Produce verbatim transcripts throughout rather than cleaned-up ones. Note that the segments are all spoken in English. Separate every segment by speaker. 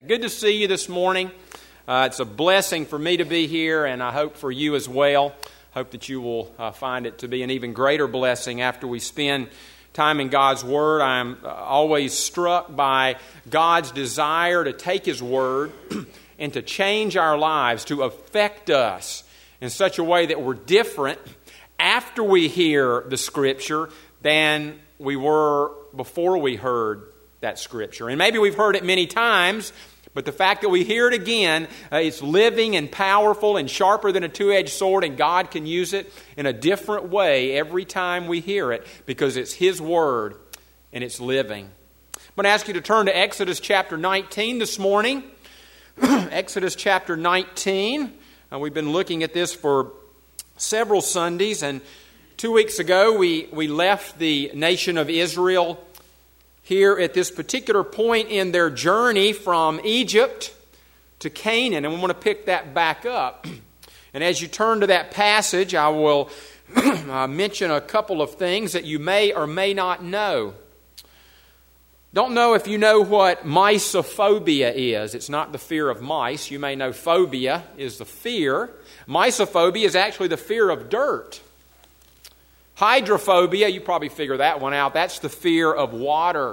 Speaker 1: Good to see you this morning. Uh, it's a blessing for me to be here, and I hope for you as well. Hope that you will uh, find it to be an even greater blessing after we spend time in God's Word. I'm uh, always struck by God's desire to take His Word and to change our lives, to affect us in such a way that we're different after we hear the Scripture than we were before we heard that Scripture. And maybe we've heard it many times, but the fact that we hear it again, uh, it's living and powerful and sharper than a two-edged sword, and God can use it in a different way every time we hear it because it's His Word and it's living. I'm going to ask you to turn to Exodus chapter nineteen this morning. Exodus chapter nineteen. Uh, we've been looking at this for several Sundays, and two weeks ago we, we left the nation of Israel here at this particular point in their journey from Egypt to Canaan, and we want to pick that back up. And as you turn to that passage, I will uh, mention a couple of things that you may or may not know. Don't know if you know what mysophobia is. It's not the fear of mice. You may know phobia is the fear. Mysophobia is actually the fear of dirt. Hydrophobia, you probably figure that one out. That's the fear of water.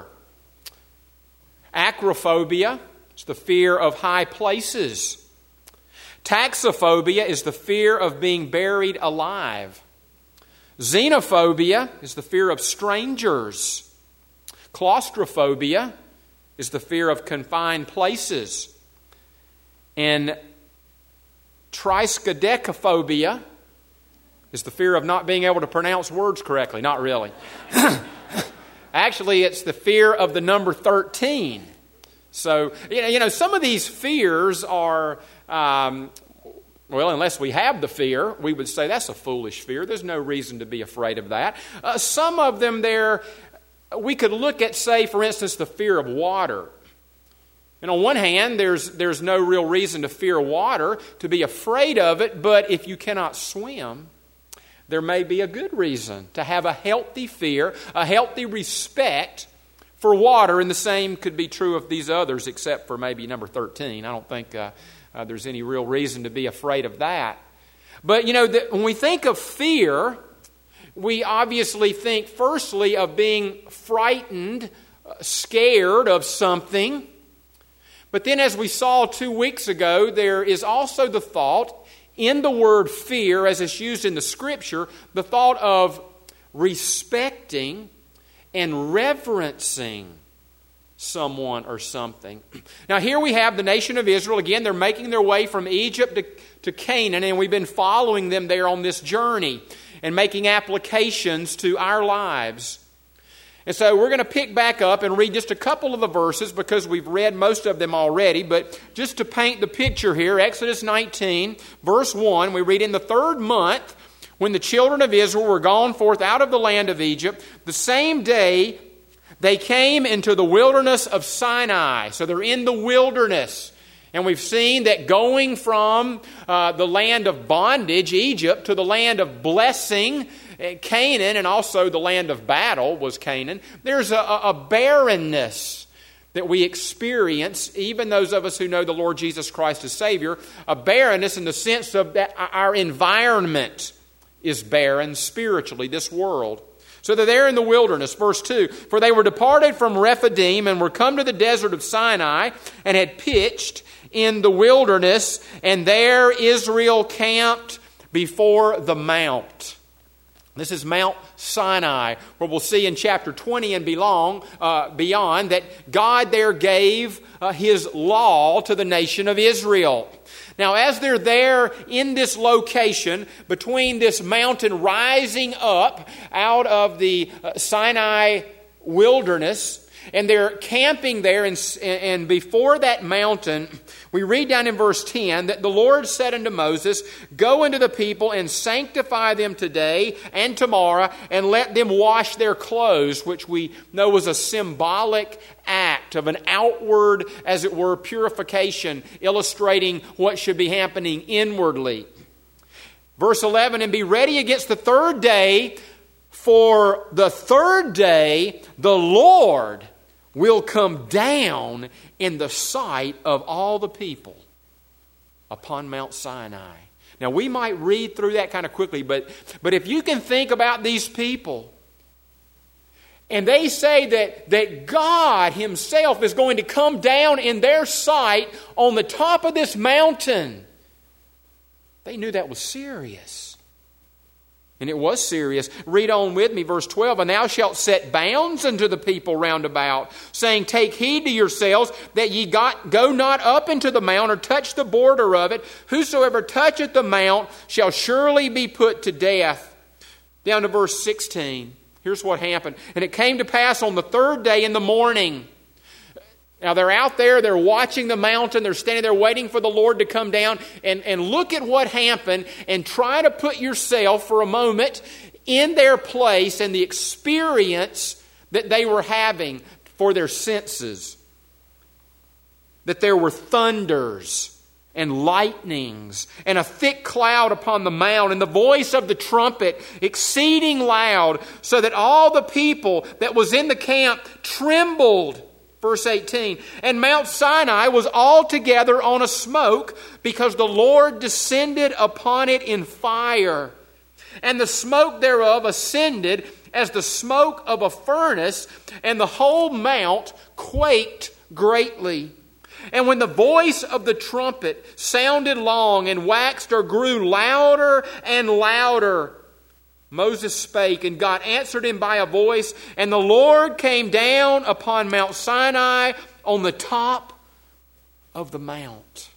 Speaker 1: Acrophobia is the fear of high places. Taxophobia is the fear of being buried alive. Xenophobia is the fear of strangers. Claustrophobia is the fear of confined places. And triskaidekaphobia is the fear of not being able to pronounce words correctly. Not really. Actually, it's the fear of the number thirteen. So, you know, you know some of these fears are, um, well, unless we have the fear, we would say that's a foolish fear. There's no reason to be afraid of that. Uh, some of them there, we could look at, say, for instance, the fear of water. And on one hand, there's there's no real reason to fear water, to be afraid of it, but if you cannot swim, there may be a good reason to have a healthy fear, a healthy respect for water, and the same could be true of these others, except for maybe number thirteen. I don't think uh, uh, there's any real reason to be afraid of that. But, you know, the, when we think of fear, we obviously think firstly of being frightened, uh, scared of something. But then, as we saw two weeks ago, there is also the thought in the word fear, as it's used in the Scripture, the thought of respecting and reverencing someone or something. Now, here we have the nation of Israel. Again, they're making their way from Egypt to, to Canaan, and we've been following them there on this journey and making applications to our lives. And so we're going to pick back up and read just a couple of the verses because we've read most of them already. But just to paint the picture here, Exodus nineteen, verse one, we read, "In the third month, when the children of Israel were gone forth out of the land of Egypt, the same day they came into the wilderness of Sinai." So they're in the wilderness. And we've seen that going from uh, the land of bondage, Egypt, to the land of blessing, Canaan, and also the land of battle was Canaan, there's a, a barrenness that we experience, even those of us who know the Lord Jesus Christ as Savior, a barrenness in the sense of that our environment is barren spiritually, this world. So they're there in the wilderness. Verse two, "For they were departed from Rephidim and were come to the desert of Sinai and had pitched in the wilderness, and there Israel camped before the mount." This is Mount Sinai, where we'll see in chapter twenty and belong, uh, beyond that God there gave uh, His law to the nation of Israel. Now, as they're there in this location, between this mountain rising up out of the uh, Sinai wilderness, and they're camping there, and, and before that mountain, we read down in verse ten that the Lord said unto Moses, "Go unto the people and sanctify them today and tomorrow, and let them wash their clothes," which we know was a symbolic act of an outward, as it were, purification, illustrating what should be happening inwardly. Verse eleven, "And be ready against the third day, for the third day the Lord will come down in the sight of all the people upon Mount Sinai. Now, we might read through that kind of quickly, but, but if you can think about these people, and they say that, that God Himself is going to come down in their sight on the top of this mountain, they knew that was serious. And it was serious. Read on with me, verse twelve. And thou shalt set bounds unto the people round about, saying, Take heed to yourselves, that ye got, go not up into the mount, or touch the border of it. Whosoever toucheth the mount shall surely be put to death. Down to verse sixteen. Here's what happened. And it came to pass on the third day in the morning. Now they're out there, they're watching the mountain, they're standing there waiting for the Lord to come down. And, and look at what happened, and try to put yourself for a moment in their place and the experience that they were having for their senses. That there were thunders and lightnings, and a thick cloud upon the mount, and the voice of the trumpet exceeding loud, so that all the people that was in the camp trembled. Verse eighteen, and Mount Sinai was altogether on a smoke, because the Lord descended upon it in fire. And the smoke thereof ascended as the smoke of a furnace, and the whole mount quaked greatly. And when the voice of the trumpet sounded long, and waxed or grew louder and louder, Moses spake, and God answered him by a voice, and the Lord came down upon Mount Sinai on the top of the mount.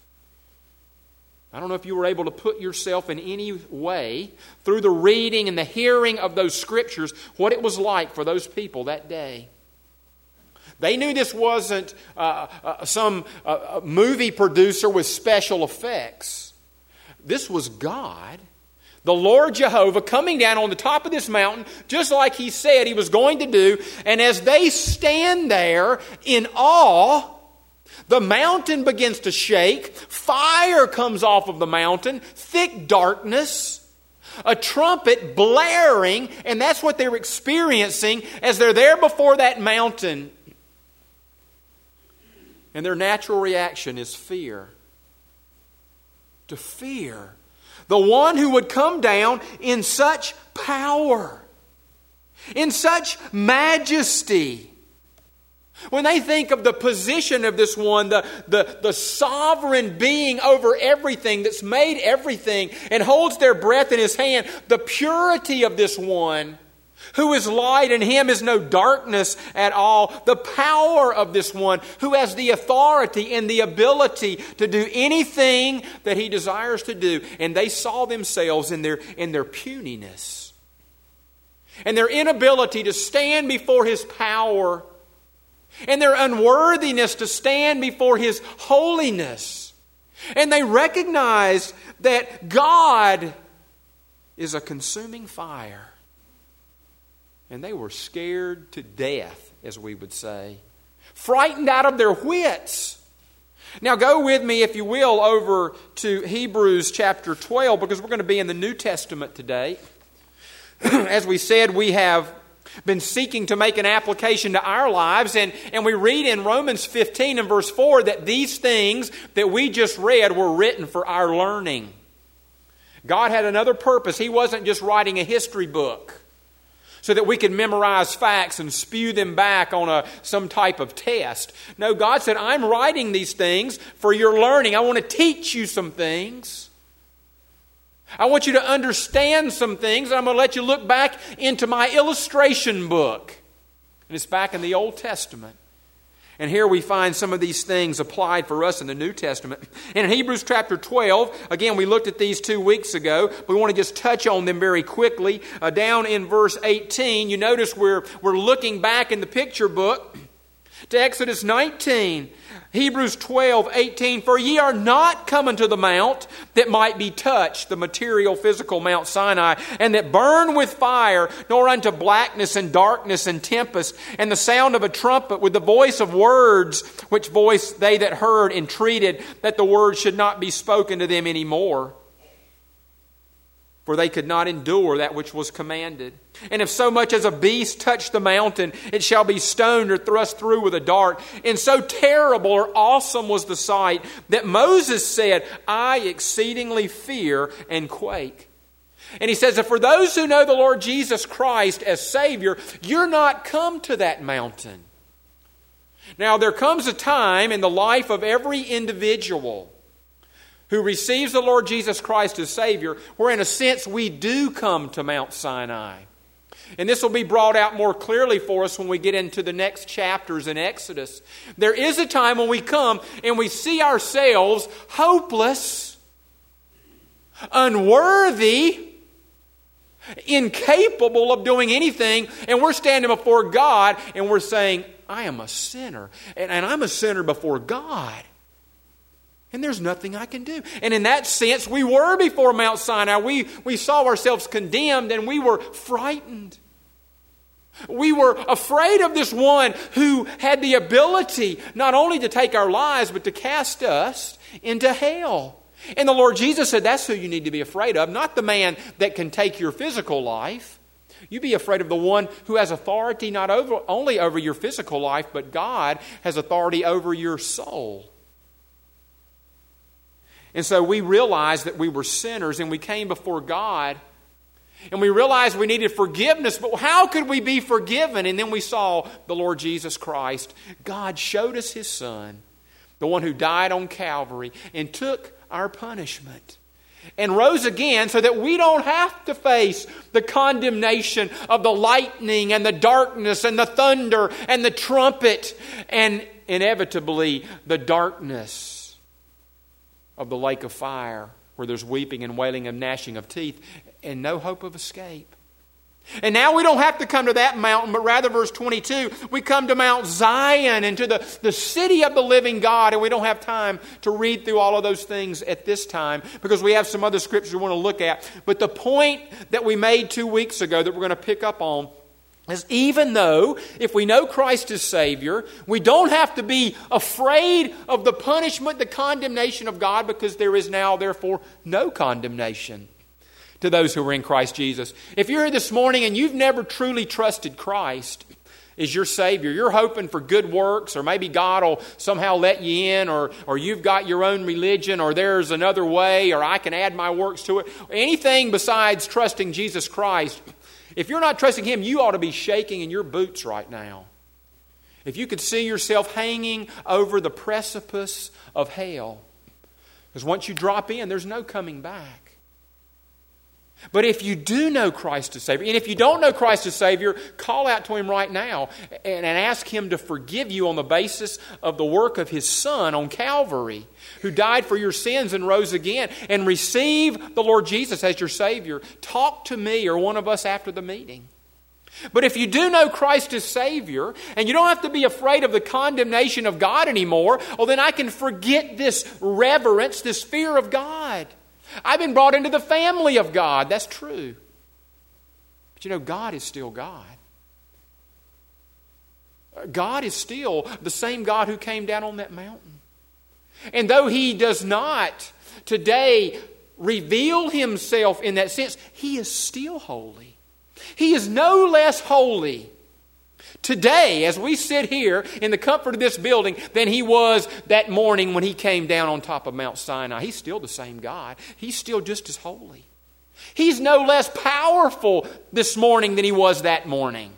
Speaker 1: I don't know if you were able to put yourself in any way through the reading and the hearing of those scriptures what it was like for those people that day. They knew this wasn't uh, uh, some uh, movie producer with special effects. This was God, the Lord Jehovah, coming down on the top of this mountain, just like He said He was going to do. And as they stand there in awe, the mountain begins to shake. Fire comes off of the mountain. Thick darkness. A trumpet blaring. And that's what they're experiencing as they're there before that mountain. And their natural reaction is fear. To fear the one who would come down in such power, in such majesty. When they think of the position of this one, the, the, the sovereign being over everything, that's made everything and holds their breath in His hand, the purity of this one, who is light, and Him is no darkness at all. The power of this one, who has the authority and the ability to do anything that He desires to do. And they saw themselves in their, in their puniness and their inability to stand before His power, and their unworthiness to stand before His holiness. And they recognized that God is a consuming fire. And they were scared to death, as we would say. Frightened out of their wits. Now go with me, if you will, over to Hebrews chapter twelve, because we're going to be in the New Testament today. As we said, we have been seeking to make an application to our lives. And, and we read in Romans fifteen and verse four that these things that we just read were written for our learning. God had another purpose. He wasn't just writing a history book so that we could memorize facts and spew them back on a some type of test. No, God said, I'm writing these things for your learning. I want to teach you some things. I want you to understand some things. I'm going to let you look back into my illustration book. And it's back in the Old Testament. And here we find some of these things applied for us in the New Testament. And in Hebrews chapter twelve, again, we looked at these two weeks ago, but we want to just touch on them very quickly. Uh, down in verse eighteen, you notice we're, we're looking back in the picture book to Exodus nineteen. Hebrews twelve, eighteen, for ye are not come unto the mount that might be touched, the material, physical Mount Sinai, and that burn with fire, nor unto blackness and darkness and tempest, and the sound of a trumpet with the voice of words, which voice they that heard entreated that the word should not be spoken to them any more. for they could not endure that which was commanded. And if so much as a beast touch the mountain, it shall be stoned or thrust through with a dart. And so terrible or awesome was the sight that Moses said, I exceedingly fear and quake. And he says that for those who know the Lord Jesus Christ as Savior, you're not come to that mountain. Now there comes a time in the life of every individual who receives the Lord Jesus Christ as Savior, where in a sense we do come to Mount Sinai. And this will be brought out more clearly for us when we get into the next chapters in Exodus. There is a time when we come and we see ourselves hopeless, unworthy, incapable of doing anything, and we're standing before God and we're saying, I am a sinner, and, and I'm a sinner before God. And there's nothing I can do. And in that sense, we were before Mount Sinai. We, we saw ourselves condemned and we were frightened. We were afraid of this one who had the ability not only to take our lives, but to cast us into hell. And the Lord Jesus said, that's who you need to be afraid of, not the man that can take your physical life. You be afraid of the one who has authority not over, only over your physical life, but God has authority over your soul. And so we realized that we were sinners and we came before God and we realized we needed forgiveness. But how could we be forgiven? And then we saw the Lord Jesus Christ. God showed us His Son, the one who died on Calvary and took our punishment and rose again so that we don't have to face the condemnation of the lightning and the darkness and the thunder and the trumpet and inevitably the darkness of the lake of fire, where there's weeping and wailing and gnashing of teeth and no hope of escape. And now we don't have to come to that mountain, but rather, verse twenty-two, we come to Mount Zion and to the, the city of the living God. And we don't have time to read through all of those things at this time because we have some other scriptures we want to look at. But the point that we made two weeks ago that we're going to pick up on is even though, if we know Christ as Savior, we don't have to be afraid of the punishment, the condemnation of God, because there is now, therefore, no condemnation to those who are in Christ Jesus. If you're here this morning and you've never truly trusted Christ as your Savior, you're hoping for good works, or maybe God will somehow let you in, or, or you've got your own religion, or there's another way, or I can add my works to it, anything besides trusting Jesus Christ. If you're not trusting Him, you ought to be shaking in your boots right now. If you could see yourself hanging over the precipice of hell. Because once you drop in, there's no coming back. But if you do know Christ as Savior, and if you don't know Christ as Savior, call out to Him right now and, and ask Him to forgive you on the basis of the work of His Son on Calvary, who died for your sins and rose again, and receive the Lord Jesus as your Savior. Talk to me or one of us after the meeting. But if you do know Christ as Savior, and you don't have to be afraid of the condemnation of God anymore, well, then I can forget this reverence, this fear of God. I've been brought into the family of God. That's true. But you know, God is still God. God is still the same God who came down on that mountain. And though He does not today reveal Himself in that sense, He is still holy. He is no less holy today, as we sit here in the comfort of this building, than He was that morning when He came down on top of Mount Sinai. He's still the same God. He's still just as holy. He's no less powerful this morning than He was that morning.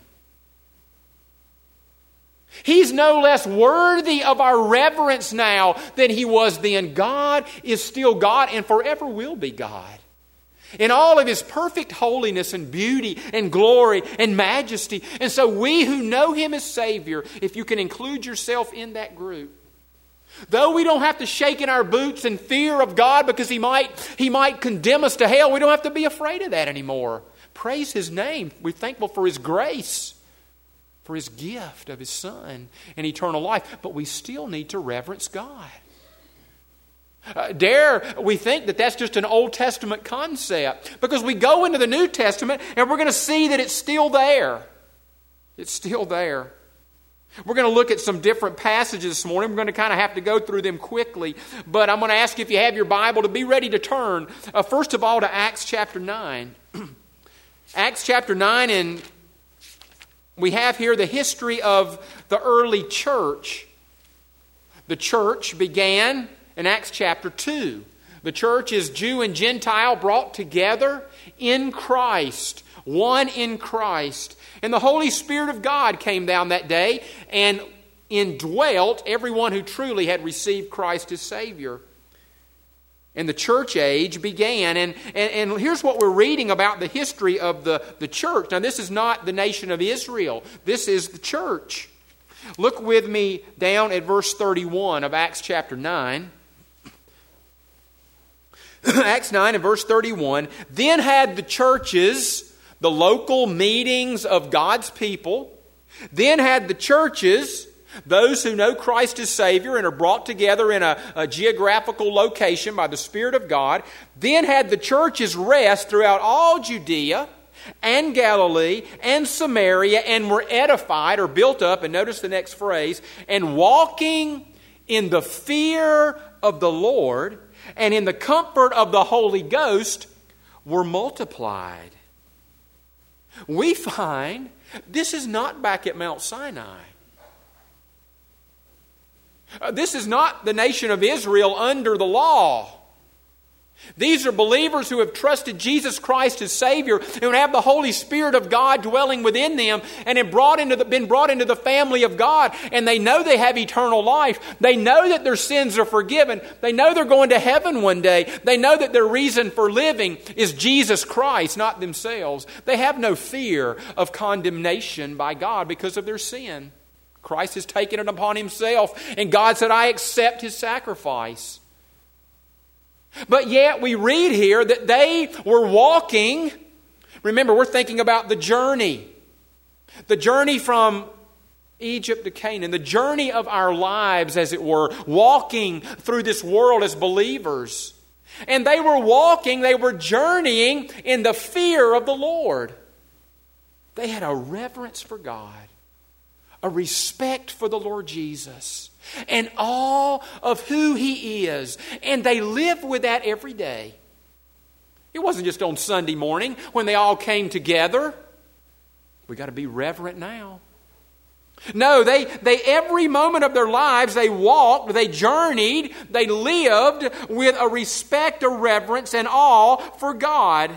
Speaker 1: He's no less worthy of our reverence now than He was then. God is still God and forever will be God. In all of His perfect holiness and beauty and glory and majesty. And so we who know Him as Savior, if you can include yourself in that group, though we don't have to shake in our boots in fear of God because He might, He might condemn us to hell, we don't have to be afraid of that anymore. Praise His name. We're thankful for His grace, for His gift of His Son and eternal life. But we still need to reverence God. Uh, dare we think that that's just an Old Testament concept, because we go into the New Testament and we're going to see that it's still there. It's still there. We're going to look at some different passages this morning. We're going to kind of have to go through them quickly. But I'm going to ask you, if you have your Bible, to be ready to turn, uh, first of all, to Acts chapter nine. Acts chapter nine, and we have here the history of the early church. The church began in Acts chapter two. The church is Jew and Gentile brought together in Christ, one in Christ. And the Holy Spirit of God came down that day and indwelt everyone who truly had received Christ as Savior. And the church age began. And, and, and here's what we're reading about the history of the, the church. Now, this is not the nation of Israel. This is the church. Look with me down at verse thirty-one of Acts chapter nine. Acts nine and verse thirty-one. Then had the churches, the local meetings of God's people, then had the churches, those who know Christ as Savior and are brought together in a, a geographical location by the Spirit of God, then had the churches rest throughout all Judea and Galilee and Samaria, and were edified or built up, and notice the next phrase, and walking in the fear of the Lord and in the comfort of the Holy Ghost were multiplied. We find this is not back at Mount Sinai. Uh, this is not the nation of Israel under the law. These are believers who have trusted Jesus Christ as Savior and have the Holy Spirit of God dwelling within them and have brought into the, been brought into the family of God. And they know they have eternal life. They know that their sins are forgiven. They know they're going to heaven one day. They know that their reason for living is Jesus Christ, not themselves. They have no fear of condemnation by God because of their sin. Christ has taken it upon Himself, and God said, I accept His sacrifice. But yet we read here that they were walking. Remember, we're thinking about the journey. The journey from Egypt to Canaan. The journey of our lives, as it were. Walking through this world as believers. And they were walking, they were journeying in the fear of the Lord. They had a reverence for God. A respect for the Lord Jesus, and awe of who He is. And they lived with that every day. It wasn't just on Sunday morning when they all came together. We've got to be reverent now. No, they, they every moment of their lives, they walked, they journeyed, they lived with a respect, a reverence, and awe for God.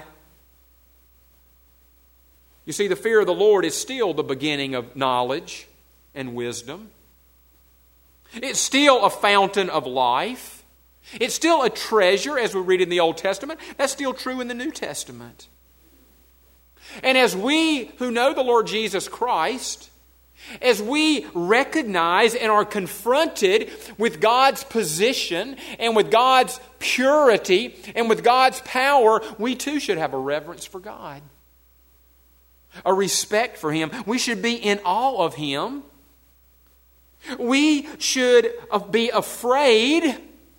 Speaker 1: You see, the fear of the Lord is still the beginning of knowledge and wisdom. It's still a fountain of life. It's still a treasure, as we read in the Old Testament. That's still true in the New Testament. And as we who know the Lord Jesus Christ, as we recognize and are confronted with God's position and with God's purity and with God's power, we too should have a reverence for God. A respect for Him. We should be in awe of Him. We should be afraid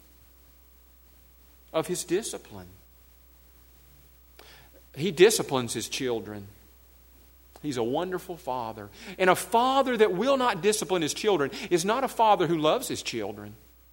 Speaker 1: of His discipline. He disciplines His children. He's a wonderful Father. And a father that will not discipline his children is not a father who loves his children.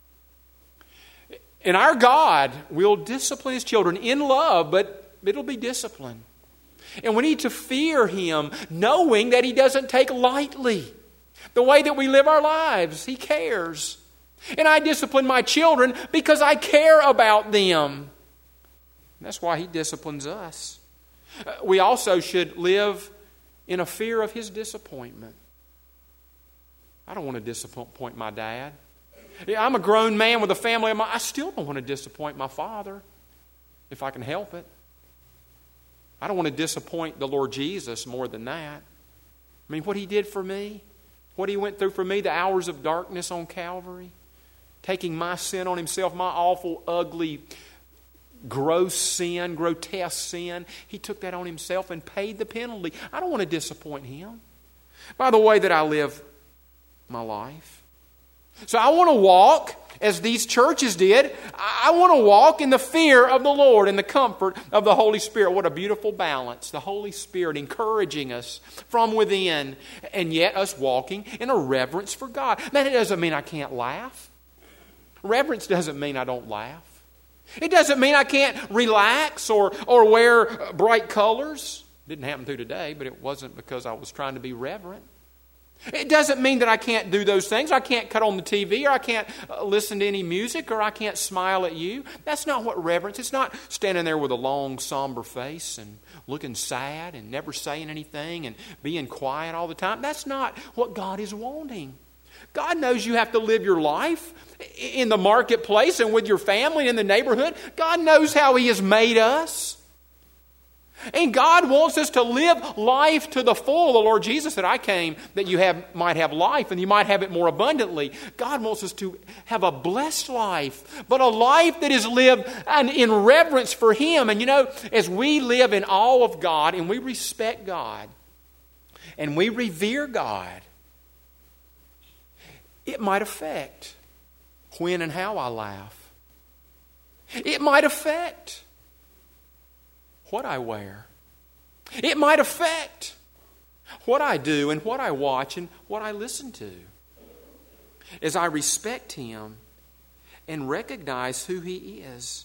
Speaker 1: And our God will discipline His children in love, but it'll be discipline. And we need to fear Him, knowing that He doesn't take lightly the way that we live our lives. He cares. And I discipline my children because I care about them. And that's why He disciplines us. We also should live in a fear of His disappointment. I don't want to disappoint my dad. I'm a grown man with a family of my own. I still don't want to disappoint my father if I can help it. I don't want to disappoint the Lord Jesus more than that. I mean, what He did for me, what He went through for me, the hours of darkness on Calvary, taking my sin on Himself, my awful, ugly, gross sin, grotesque sin. He took that on Himself and paid the penalty. I don't want to disappoint Him by the way that I live my life. So I want to walk as these churches did. I want to walk in the fear of the Lord and the comfort of the Holy Spirit. What a beautiful balance. The Holy Spirit encouraging us from within, and yet us walking in a reverence for God. Man, it doesn't mean I can't laugh. Reverence doesn't mean I don't laugh. It doesn't mean I can't relax or, or wear bright colors. Didn't happen to today, but it wasn't because I was trying to be reverent. It doesn't mean that I can't do those things. I can't cut on the T V, or I can't listen to any music, or I can't smile at you. That's not what reverence is. It's not standing there with a long, somber face and looking sad and never saying anything and being quiet all the time. That's not what God is wanting. God knows you have to live your life in the marketplace and with your family and in the neighborhood. God knows how He has made us. And God wants us to live life to the full. The Lord Jesus said, I came that you have, might have life and you might have it more abundantly. God wants us to have a blessed life, but a life that is lived in reverence for Him. And you know, as we live in awe of God and we respect God and we revere God, it might affect when and how I laugh. It might affect what I wear. It might affect what I do and what I watch and what I listen to. As I respect Him and recognize who He is.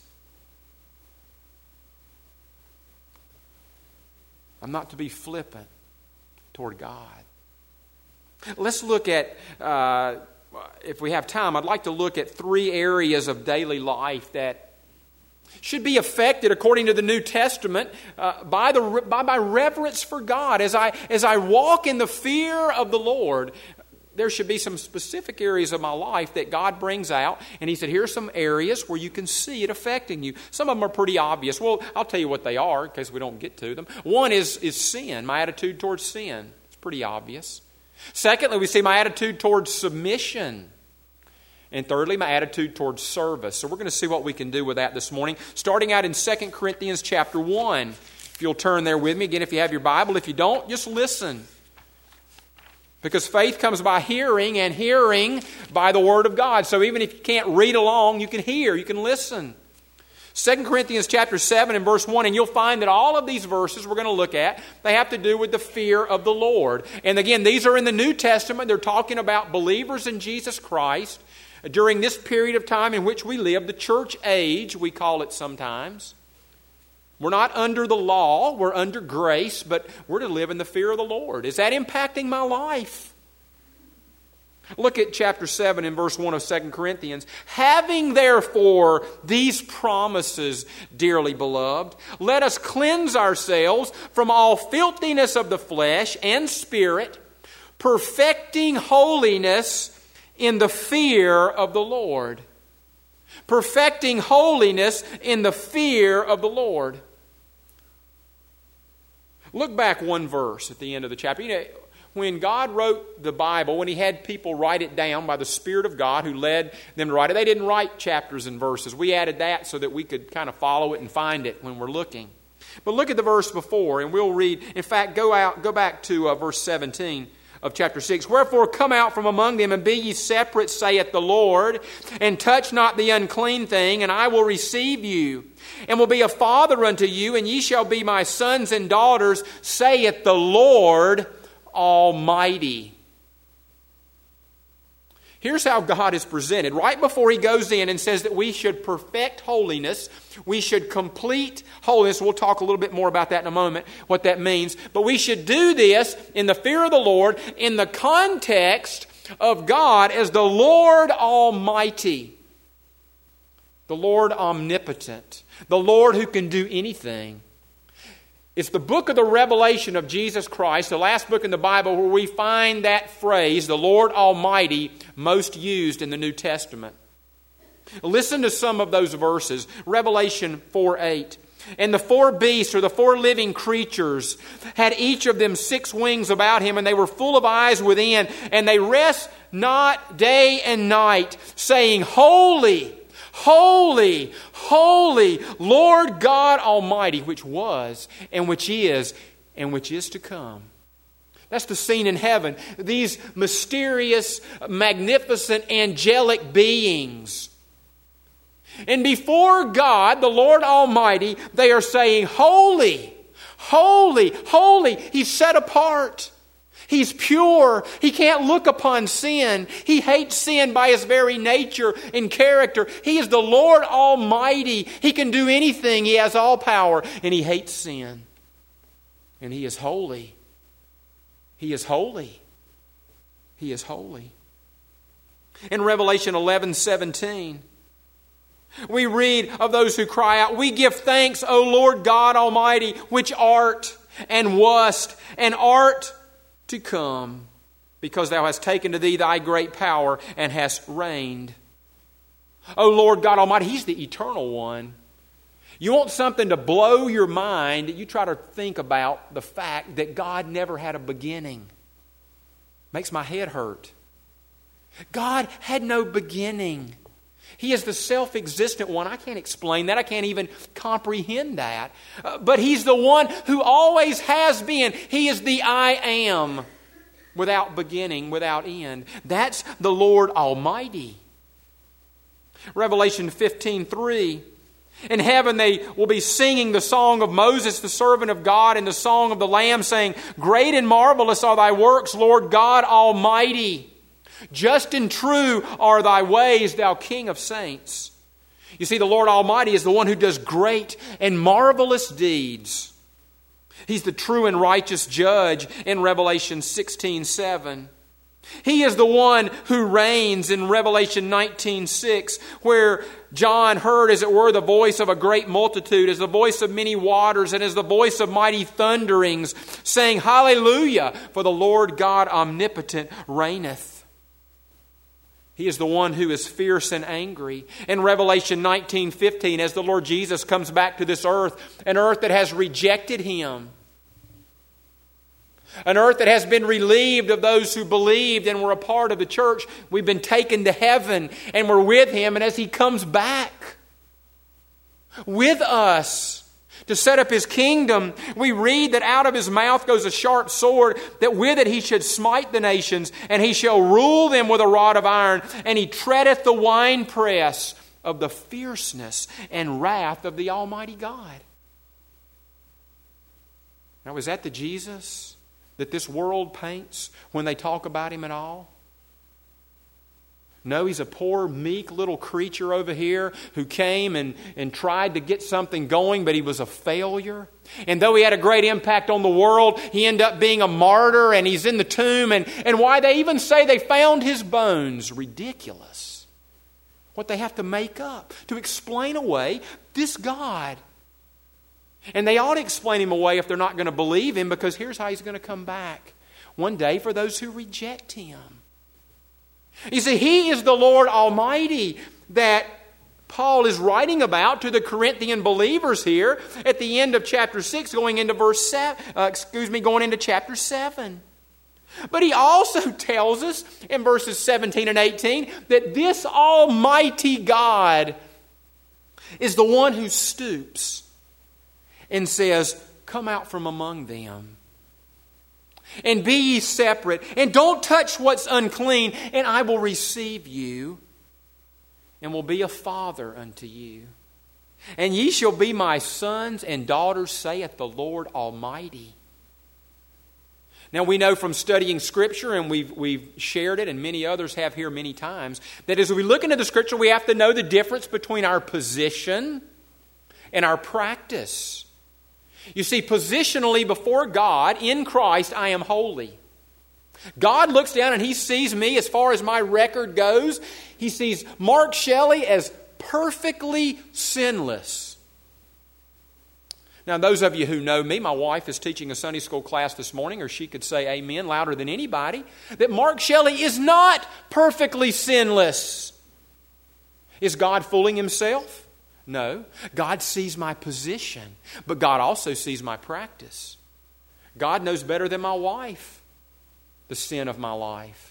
Speaker 1: I'm not to be flippant toward God. Let's look at, uh, if we have time, I'd like to look at three areas of daily life that should be affected, according to the New Testament, uh, by the by my reverence for God. As I as I walk in the fear of the Lord, there should be some specific areas of my life that God brings out. And He said, here are some areas where you can see it affecting you. Some of them are pretty obvious. Well, I'll tell you what they are in case we don't get to them. One is, is sin, my attitude towards sin. It's pretty obvious. Secondly, we see my attitude towards submission. And thirdly, my attitude towards service. So we're going to see what we can do with that this morning. Starting out in Second Corinthians chapter one. If you'll turn there with me. Again, if you have your Bible. If you don't, just listen. Because faith comes by hearing, and hearing by the Word of God. So even if you can't read along, you can hear, you can listen. Second Corinthians chapter seven and verse one, and you'll find that all of these verses we're going to look at, they have to do with the fear of the Lord. And again, these are in the New Testament. They're talking about believers in Jesus Christ during this period of time in which we live, the church age, we call it sometimes. We're not under the law, we're under grace, but we're to live in the fear of the Lord. Is that impacting my life? Look at chapter seven and verse one of Second Corinthians. Having therefore these promises, dearly beloved, let us cleanse ourselves from all filthiness of the flesh and spirit, perfecting holiness in the fear of the Lord. Perfecting holiness in the fear of the Lord. Look back one verse at the end of the chapter. You know, when God wrote the Bible, when He had people write it down by the Spirit of God who led them to write it, they didn't write chapters and verses. We added that so that we could kind of follow it and find it when we're looking. But look at the verse before, and we'll read. In fact, go out, go back to uh, verse seventeen. Of chapter six. Wherefore come out from among them and be ye separate, saith the Lord, and touch not the unclean thing, and I will receive you, and will be a father unto you, and ye shall be my sons and daughters, saith the Lord Almighty. Here's how God is presented. Right before He goes in and says that we should perfect holiness, we should complete holiness. We'll talk a little bit more about that in a moment, what that means. But we should do this in the fear of the Lord, in the context of God as the Lord Almighty, the Lord Omnipotent, the Lord who can do anything. It's the book of the Revelation of Jesus Christ, the last book in the Bible, where we find that phrase, the Lord Almighty, most used in the New Testament. Listen to some of those verses. Revelation four eight. And the four beasts, or the four living creatures, had each of them six wings about him, and they were full of eyes within, and they rest not day and night, saying, Holy, holy, holy, Lord God Almighty, which was, and which is, and which is to come. That's the scene in heaven. These mysterious, magnificent, angelic beings. And before God, the Lord Almighty, they are saying, holy, holy, holy. He's set apart. He's pure. He can't look upon sin. He hates sin by His very nature and character. He is the Lord Almighty. He can do anything. He has all power. And He hates sin. And He is holy. He is holy. He is holy. In Revelation eleven seventeen, we read of those who cry out, we give thanks, O Lord God Almighty, which art and wast and art to come, because Thou hast taken to Thee Thy great power and hast reigned. O Lord God Almighty, He's the eternal one. You want something to blow your mind, you try to think about the fact that God never had a beginning. Makes my head hurt. God had no beginning. He is the self-existent one. I can't explain that. I can't even comprehend that. Uh, but He's the one who always has been. He is the I am, without beginning, without end. That's the Lord Almighty. Revelation fifteen three. In heaven they will be singing the song of Moses, the servant of God, and the song of the Lamb, saying, great and marvelous are Thy works, Lord God Almighty. Just and true are Thy ways, Thou King of saints. You see, the Lord Almighty is the one who does great and marvelous deeds. He's the true and righteous judge in Revelation sixteen seven. He is the one who reigns in Revelation nineteen six, where John heard, as it were, the voice of a great multitude, as the voice of many waters, and as the voice of mighty thunderings, saying, Hallelujah, for the Lord God omnipotent reigneth. He is the one who is fierce and angry. In Revelation nineteen fifteen, as the Lord Jesus comes back to this earth, an earth that has rejected Him, an earth that has been relieved of those who believed and were a part of the church. We've been taken to heaven and we're with Him. And as He comes back with us to set up His kingdom, we read that out of His mouth goes a sharp sword, that with it He should smite the nations, and He shall rule them with a rod of iron, and He treadeth the winepress of the fierceness and wrath of the Almighty God. Now, is that the Jesus that this world paints when they talk about Him at all? No, He's a poor, meek little creature over here who came and, and tried to get something going, but he was a failure. And though He had a great impact on the world, He ended up being a martyr, and He's in the tomb. And, and why they even say they found His bones, ridiculous. What they have to make up to explain away this God. And they ought to explain Him away if they're not going to believe Him, because here's how He's going to come back. One day for those who reject Him. You see, He is the Lord Almighty that Paul is writing about to the Corinthian believers here at the end of chapter six, going into verse seven. Uh, excuse me, going into chapter seven. But he also tells us in verses seventeen and eighteen that this Almighty God is the one who stoops and says, "Come out from among them. And be ye separate, and don't touch what's unclean, and I will receive you, and will be a father unto you. And ye shall be my sons and daughters, saith the Lord Almighty." Now we know from studying Scripture, and we've, we've shared it, and many others have here many times, that as we look into the Scripture, we have to know the difference between our position and our practice. You see, positionally before God, in Christ, I am holy. God looks down and He sees me as far as my record goes. He sees Mark Shelley as perfectly sinless. Now, those of you who know me, my wife is teaching a Sunday school class this morning, or she could say amen louder than anybody, that Mark Shelley is not perfectly sinless. Is God fooling Himself? No. God sees my position, but God also sees my practice. God knows better than my wife the sin of my life.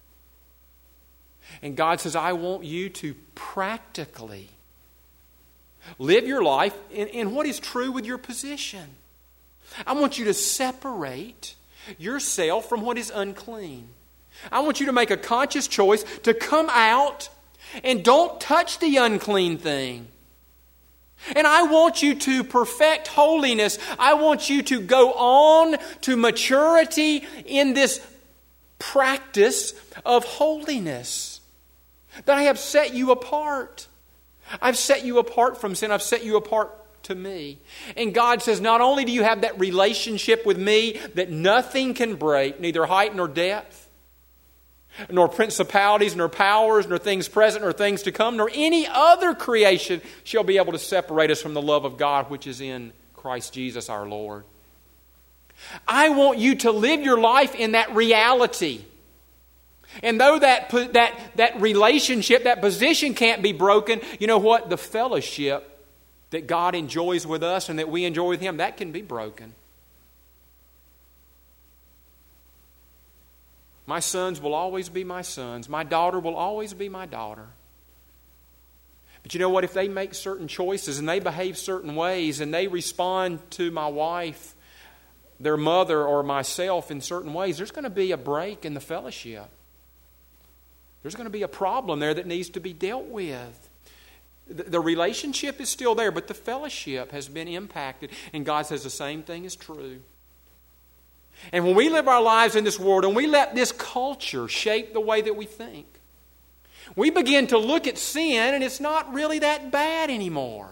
Speaker 1: And God says, I want you to practically live your life in, in what is true with your position. I want you to separate yourself from what is unclean. I want you to make a conscious choice to come out and don't touch the unclean thing. And I want you to perfect holiness. I want you to go on to maturity in this practice of holiness. That I have set you apart. I've set you apart from sin. I've set you apart to me. And God says, not only do you have that relationship with me that nothing can break, neither height nor depth, nor principalities, nor powers, nor things present, nor things to come, nor any other creation shall be able to separate us from the love of God which is in Christ Jesus our Lord. I want you to live your life in that reality. And though that, that, that relationship, that position can't be broken, you know what? The fellowship that God enjoys with us and that we enjoy with Him, that can be broken. My sons will always be my sons. My daughter will always be my daughter. But you know what? If they make certain choices and they behave certain ways and they respond to my wife, their mother, or myself in certain ways, there's going to be a break in the fellowship. There's going to be a problem there that needs to be dealt with. The relationship is still there, but the fellowship has been impacted. And God says the same thing is true. And when we live our lives in this world and we let this culture shape the way that we think, we begin to look at sin and it's not really that bad anymore.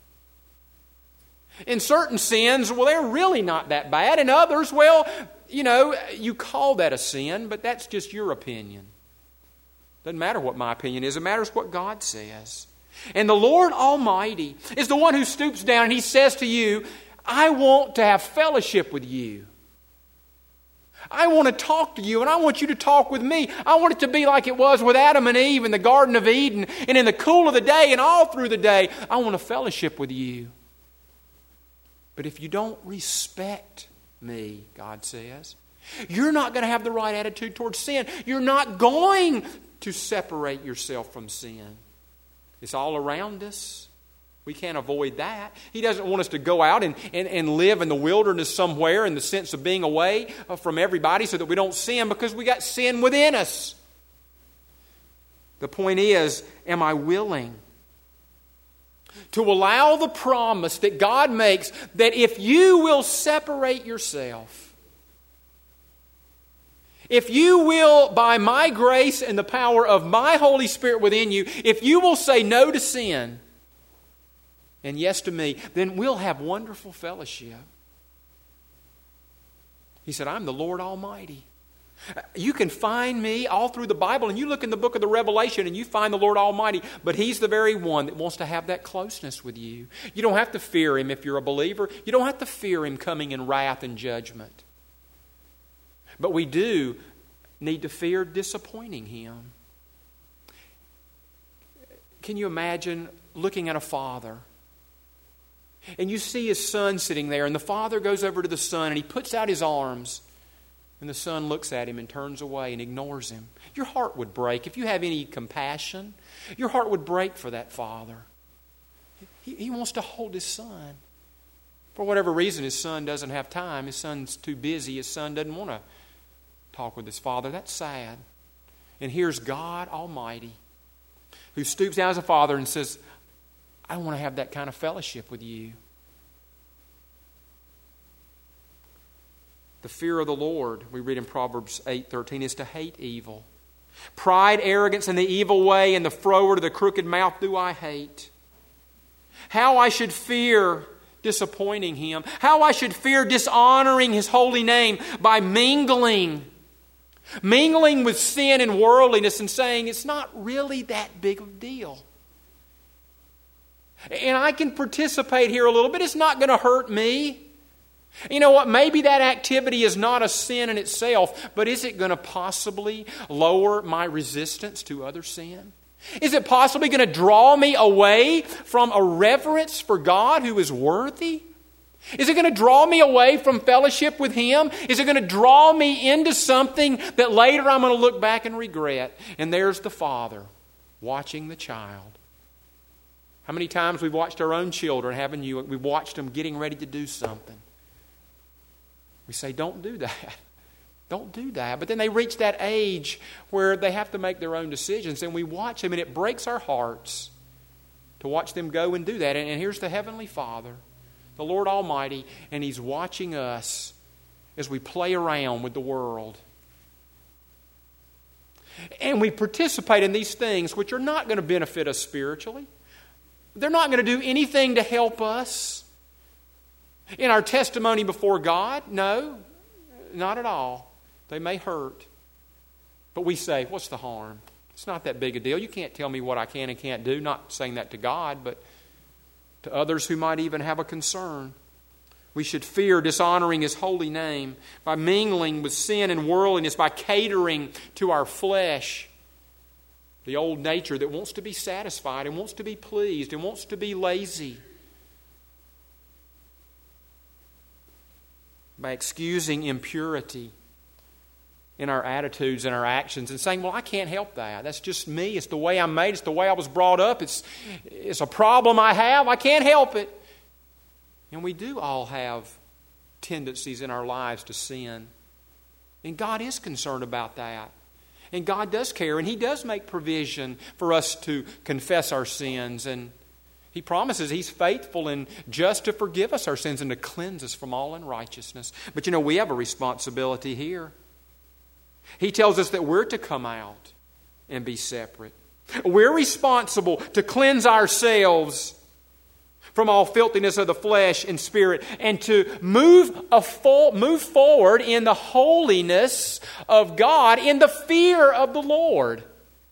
Speaker 1: In certain sins, well, they're really not that bad. In others, well, you know, you call that a sin, but that's just your opinion. Doesn't matter what my opinion is. It matters what God says. And the Lord Almighty is the one who stoops down and He says to you, I want to have fellowship with you. I want to talk to you and I want you to talk with me. I want it to be like it was with Adam and Eve in the Garden of Eden and in the cool of the day and all through the day. I want to fellowship with you. But if you don't respect me, God says, you're not going to have the right attitude towards sin. You're not going to separate yourself from sin. It's all around us. We can't avoid that. He doesn't want us to go out and, and, and live in the wilderness somewhere in the sense of being away from everybody so that we don't sin because we got sin within us. The point is, am I willing to allow the promise that God makes that if you will separate yourself, if you will, by my grace and the power of my Holy Spirit within you, if you will say no to sin and yes to me, then we'll have wonderful fellowship. He said, I'm the Lord Almighty. You can find me all through the Bible, and you look in the book of the Revelation and you find the Lord Almighty, but He's the very one that wants to have that closeness with you. You don't have to fear Him if you're a believer. You don't have to fear Him coming in wrath and judgment. But we do need to fear disappointing Him. Can you imagine looking at a father and you see his son sitting there, and the father goes over to the son and he puts out his arms, and the son looks at him and turns away and ignores him? Your heart would break. If you have any compassion, your heart would break for that father. He, he wants to hold his son. For whatever reason, his son doesn't have time. His son's too busy. His son doesn't want to talk with his father. That's sad. And here's God Almighty who stoops down as a father and says, I want to have that kind of fellowship with you. The fear of the Lord, we read in Proverbs eight thirteen, is to hate evil. Pride, arrogance, and the evil way, and the froward of the crooked mouth do I hate. How I should fear disappointing Him. How I should fear dishonoring His holy name by mingling. Mingling with sin and worldliness and saying it's not really that big of a deal. And I can participate here a little bit. It's not going to hurt me. You know what? Maybe that activity is not a sin in itself, but is it going to possibly lower my resistance to other sin? Is it possibly going to draw me away from a reverence for God who is worthy? Is it going to draw me away from fellowship with Him? Is it going to draw me into something that later I'm going to look back and regret? And there's the father watching the child. How many times we've watched our own children, haven't you? We've watched them getting ready to do something. We say, don't do that. Don't do that. But then they reach that age where they have to make their own decisions, and we watch them, and it breaks our hearts to watch them go and do that. And, and here's the Heavenly Father, the Lord Almighty, and He's watching us as we play around with the world. And we participate in these things which are not going to benefit us spiritually. They're not going to do anything to help us in our testimony before God. No, not at all. They may hurt. But we say, what's the harm? It's not that big a deal. You can't tell me what I can and can't do. Not saying that to God, but to others who might even have a concern. We should fear dishonoring His holy name by mingling with sin and worldliness, by catering to our flesh, the old nature that wants to be satisfied and wants to be pleased and wants to be lazy. By excusing impurity in our attitudes and our actions and saying, well, I can't help that. That's just me. It's the way I'm made. It's the way I was brought up. It's, it's a problem I have. I can't help it. And we do all have tendencies in our lives to sin. And God is concerned about that. And God does care. And He does make provision for us to confess our sins. And He promises He's faithful and just to forgive us our sins and to cleanse us from all unrighteousness. But you know, we have a responsibility here. He tells us that we're to come out and be separate. We're responsible to cleanse ourselves from all filthiness of the flesh and spirit, and to move a fo- move forward in the holiness of God, in the fear of the Lord.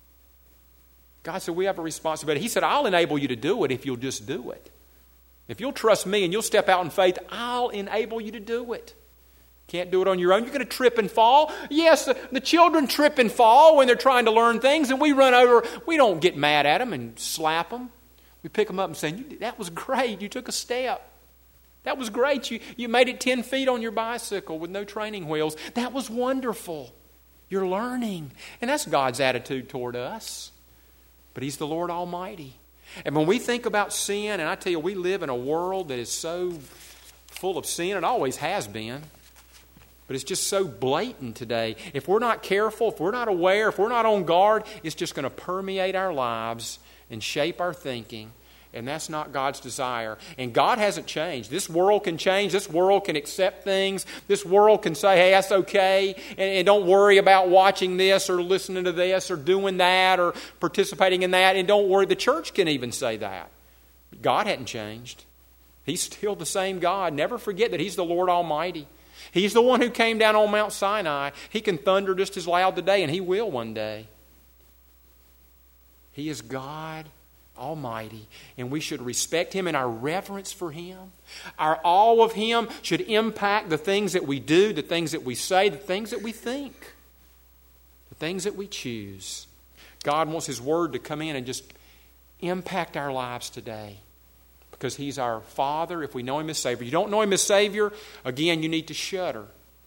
Speaker 1: God said we have a responsibility. He said, I'll enable you to do it if you'll just do it. If you'll trust me and you'll step out in faith, I'll enable you to do it. Can't do it on your own. You're going to trip and fall. Yes, the, the children trip and fall when they're trying to learn things, and we run over. We don't get mad at them and slap them. We pick them up and say, that was great. You took a step. That was great. You, you made it ten feet on your bicycle with no training wheels. That was wonderful. You're learning. And that's God's attitude toward us. But He's the Lord Almighty. And when we think about sin, and I tell you, we live in a world that is so full of sin. It always has been. But it's just so blatant today. If we're not careful, if we're not aware, if we're not on guard, it's just going to permeate our lives and shape our thinking. And that's not God's desire. And God hasn't changed. This world can change. This world can accept things. This world can say, hey, that's okay. And, and don't worry about watching this or listening to this or doing that or participating in that. And don't worry. The church can even say that. But God hadn't changed. He's still the same God. Never forget that He's the Lord Almighty. He's the one who came down on Mount Sinai. He can thunder just as loud today, and He will one day. He is God Almighty, and we should respect Him, and our reverence for Him, our awe of Him should impact the things that we do, the things that we say, the things that we think, the things that we choose. God wants His Word to come in and just impact our lives today because He's our Father if we know Him as Savior. You don't know Him as Savior, again, you need to shudder.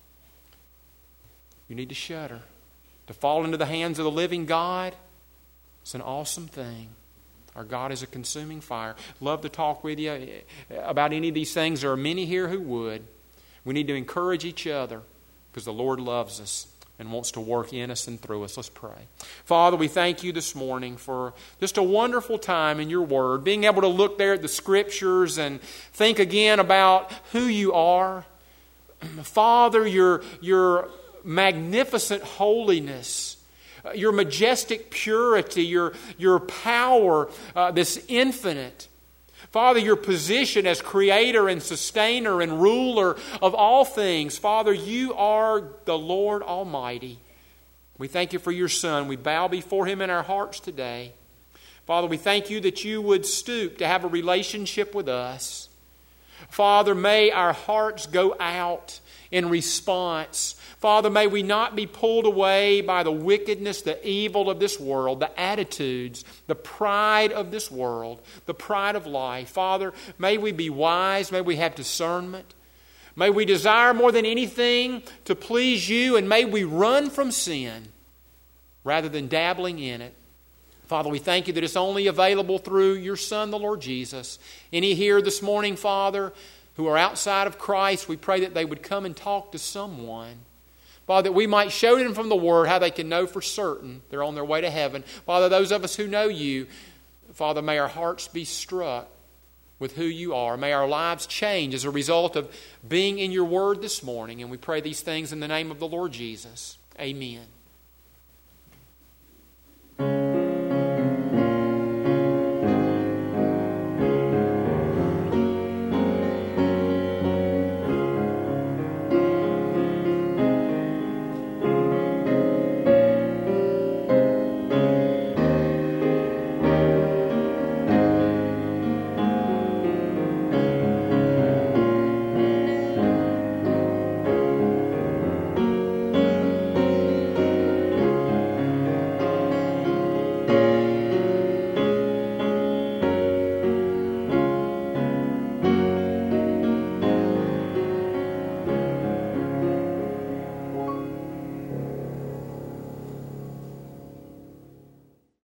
Speaker 1: You need to shudder. To fall into the hands of the living God, it's an awesome thing. Our God is a consuming fire. Love to talk with you about any of these things. There are many here who would. We need to encourage each other because the Lord loves us and wants to work in us and through us. Let's pray. Father, we thank You this morning for just a wonderful time in Your Word, being able to look there at the Scriptures and think again about who You are. Father, Your, your magnificent holiness, Your majestic purity, Your, your power uh, that's infinite. Father, Your position as creator and sustainer and ruler of all things. Father, You are the Lord Almighty. We thank You for Your Son. We bow before Him in our hearts today. Father, we thank You that You would stoop to have a relationship with us. Father, may our hearts go out in response. Father, may we not be pulled away by the wickedness, the evil of this world, the attitudes, the pride of this world, the pride of life. Father, may we be wise. May we have discernment. May we desire more than anything to please You, and may we run from sin rather than dabbling in it. Father, we thank You that it's only available through Your Son, the Lord Jesus. Any here this morning, Father, who are outside of Christ, we pray that they would come and talk to someone. Father, that we might show them from the Word how they can know for certain they're on their way to heaven. Father, those of us who know You, Father, may our hearts be struck with who You are. May our lives change as a result of being in Your Word this morning. And we pray these things in the name of the Lord Jesus. Amen.